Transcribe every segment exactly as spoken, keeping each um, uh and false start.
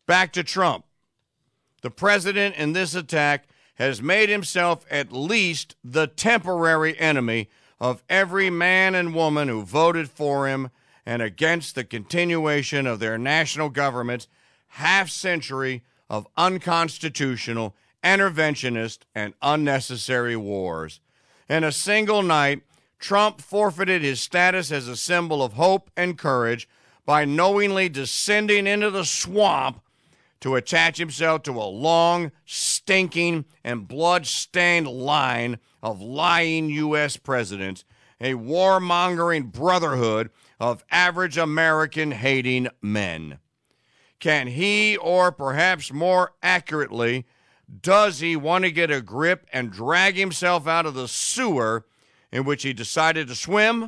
Back to Trump. The president in this attack has made himself at least the temporary enemy of every man and woman who voted for him and against the continuation of their national government's half-century of unconstitutional, interventionist, and unnecessary wars. In a single night, Trump forfeited his status as a symbol of hope and courage by knowingly descending into the swamp to attach himself to a long, stinking, and blood-stained line of lying U S presidents, a warmongering brotherhood of average American-hating men. Can he, or perhaps more accurately, does he want to get a grip and drag himself out of the sewer in which he decided to swim?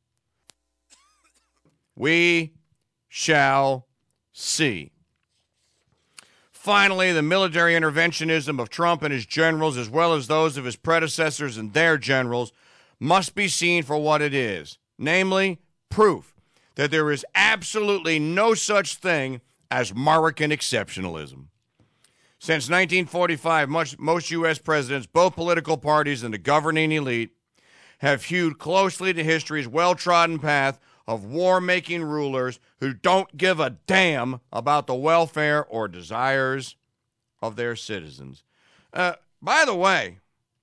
We shall see. Finally, the military interventionism of Trump and his generals, as well as those of his predecessors and their generals, must be seen for what it is, namely, proof that there is absolutely no such thing as American exceptionalism. Since nineteen forty-five, much, most U S presidents, both political parties and the governing elite, have hewed closely to history's well-trodden path of war-making rulers who don't give a damn about the welfare or desires of their citizens. Uh, by the way,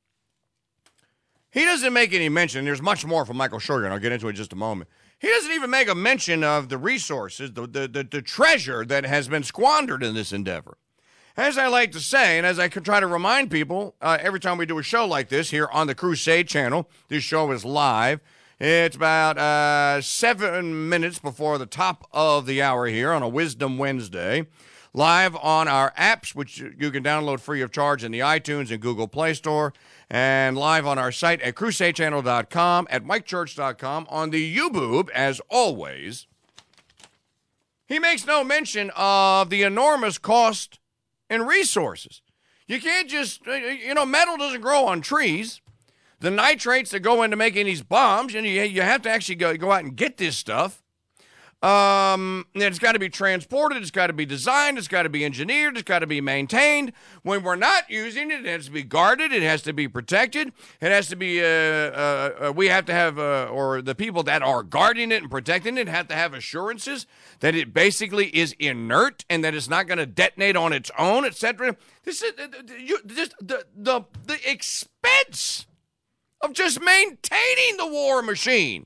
he doesn't make any mention, there's much more from Michael Shergar, and I'll get into it in just a moment. He doesn't even make a mention of the resources, the, the, the, the treasure that has been squandered in this endeavor. As I like to say, and as I try to remind people uh, every time we do a show like this here on the Crusade channel, this show is live. It's about uh, seven minutes before the top of the hour here on a Wisdom Wednesday. Live on our apps, which you can download free of charge in the iTunes and Google Play Store, and live on our site at crusade channel dot com, at mike church dot com, on the YouTube, as always. He makes no mention of the enormous cost and resources. You can't just, you know, metal doesn't grow on trees. The nitrates that go into making these bombs, and you, you have to actually go, go out and get this stuff. Um, and it's got to be transported, it's got to be designed, it's got to be engineered, it's got to be maintained. When we're not using it, it has to be guarded, it has to be protected, it has to be, uh, uh, uh, we have to have, uh, or the people that are guarding it and protecting it have to have assurances that it basically is inert and that it's not going to detonate on its own, et cetera. This is, uh, you, this, the, the, the expense of just maintaining the war machine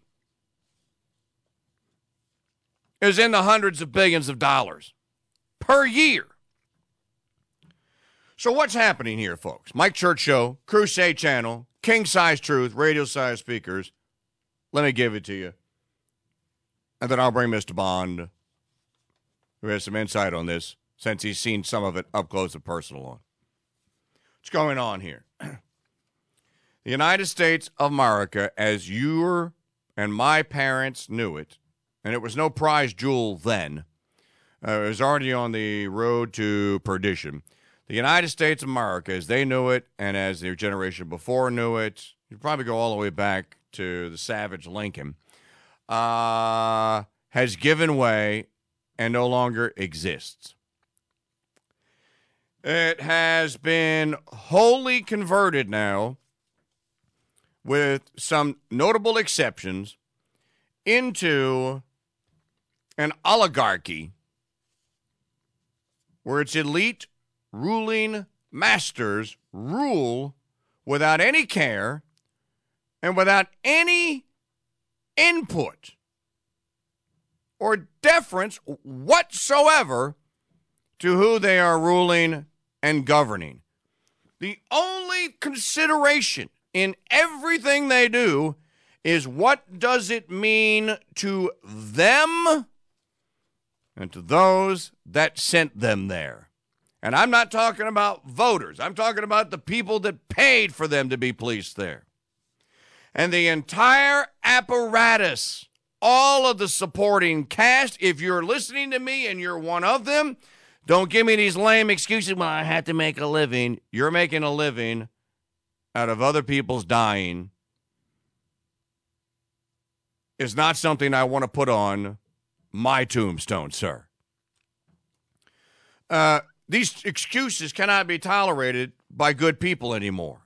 is in the hundreds of billions of dollars per year. So what's happening here, folks? Mike Church Show, Crusade Channel, King Size Truth, radio size speakers. Let me give it to you. And then I'll bring Mister Bond, who has some insight on this, since he's seen some of it up close and personal on. What's going on here? The United States of America, as your and my parents knew it, and it was no prize jewel then, uh, it was already on the road to perdition. The United States of America, as they knew it, and as their generation before knew it, you probably go all the way back to the savage Lincoln, uh, has given way and no longer exists. It has been wholly converted now, with some notable exceptions, into an oligarchy where its elite ruling masters rule without any care and without any input or deference whatsoever to who they are ruling and governing. The only consideration in everything they do is what does it mean to them and to those that sent them there. And I'm not talking about voters. I'm talking about the people that paid for them to be policed there. And the entire apparatus, all of the supporting cast, if you're listening to me and you're one of them, don't give me these lame excuses, well, I had to make a living. You're making a living out of other people's dying. Is not something I want to put on my tombstone, sir. uh, these excuses cannot be tolerated by good people anymore.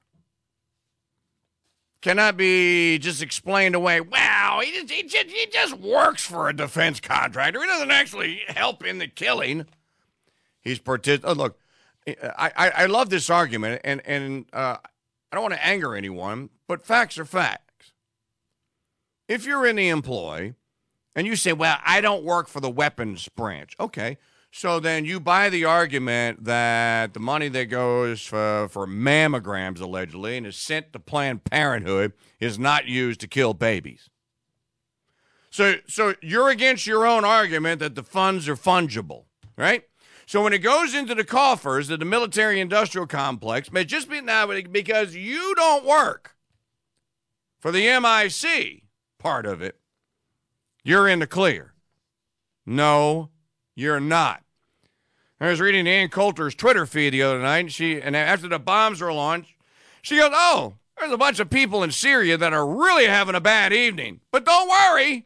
Cannot be just explained away. Well, he just, he just, he just works for a defense contractor. He doesn't actually help in the killing. He's partic- oh, look, I, I, I love this argument, and, and uh, I don't want to anger anyone, but facts are facts. If you're in the employ and you say, well, I don't work for the weapons branch. Okay. So then you buy the argument that the money that goes for, for mammograms, allegedly, and is sent to Planned Parenthood is not used to kill babies. So, so you're against your own argument that the funds are fungible, right? So when it goes into the coffers of the military-industrial complex, may just be now because you don't work for the M I C part of it, you're in the clear. No, you're not. I was reading Ann Coulter's Twitter feed the other night, and she and after the bombs were launched, she goes, oh, there's a bunch of people in Syria that are really having a bad evening. But don't worry.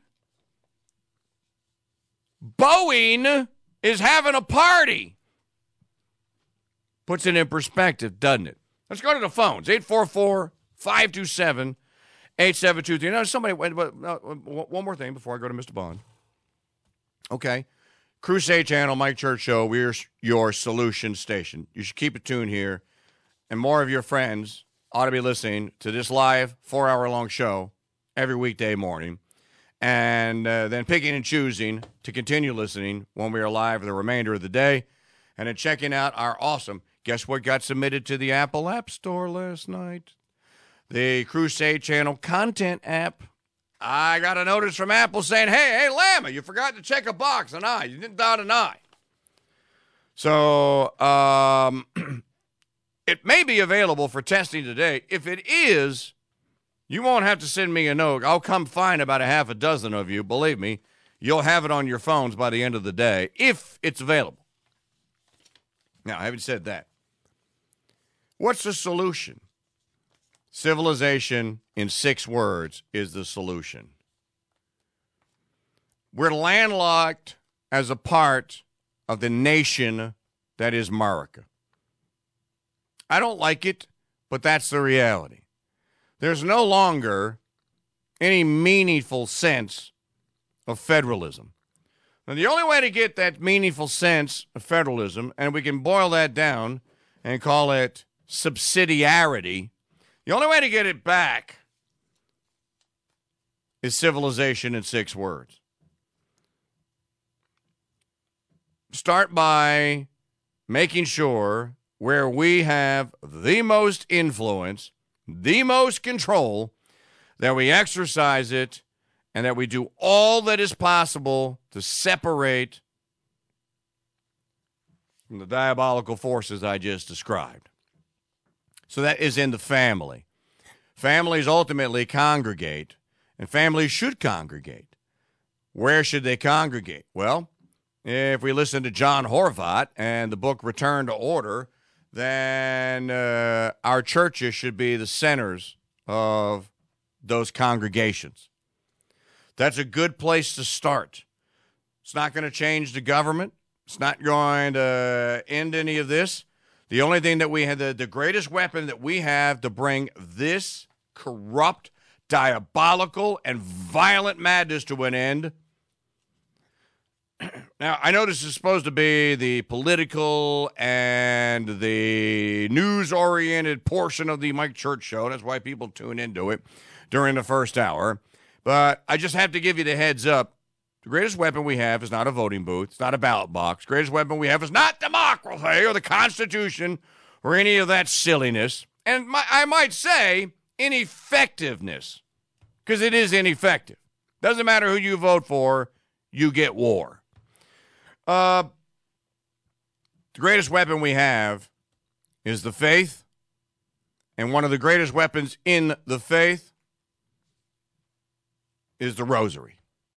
Boeing is having a party. Puts it in perspective, doesn't it? Let's go to the phones. eight four four, five two seven, eight seven two three. Now, somebody, wait, wait, one more thing before I go to Mister Bond. Okay. Crusade Channel, Mike Church Show. We're your solution station. You should keep it tuned here. And more of your friends ought to be listening to this live four-hour-long show every weekday morning. And uh, then picking and choosing to continue listening when we are live the remainder of the day. And then checking out our awesome, guess what got submitted to the Apple App Store last night? The Crusade Channel content app. I got a notice from Apple saying, hey, hey, Lama, you forgot to check a box, an I. You didn't dot an I. So um, it may be available for testing today. If it is, you won't have to send me a note. I'll come find about a half a dozen of you. Believe me, you'll have it on your phones by the end of the day, if it's available. Now, I haven't said that. What's the solution? Civilization, in six words, is the solution. We're landlocked as a part of the nation that is America. I don't like it, but that's the reality. There's no longer any meaningful sense of federalism. Now, the only way to get that meaningful sense of federalism, and we can boil that down and call it subsidiarity, the only way to get it back is civilization in six words. Start by making sure where we have the most influence, the most control, that we exercise it and that we do all that is possible to separate from the diabolical forces I just described. So that is in the family. Families ultimately congregate, and families should congregate. Where should they congregate? Well, if we listen to John Horvat and the book Return to Order, then uh, our churches should be the centers of those congregations. That's a good place to start. It's not going to change the government. It's not going to end any of this. The only thing that we have, the, the greatest weapon that we have to bring this corrupt, diabolical, and violent madness to an end. Now, I know this is supposed to be the political and the news-oriented portion of the Mike Church Show. That's why people tune into it during the first hour. But I just have to give you the heads up. The greatest weapon we have is not a voting booth. It's not a ballot box. The greatest weapon we have is not democracy or the Constitution or any of that silliness. And my, I might say ineffectiveness, because it is ineffective. Doesn't matter who you vote for, you get war. Uh, the greatest weapon we have is the faith. And one of the greatest weapons in the faith is the rosary.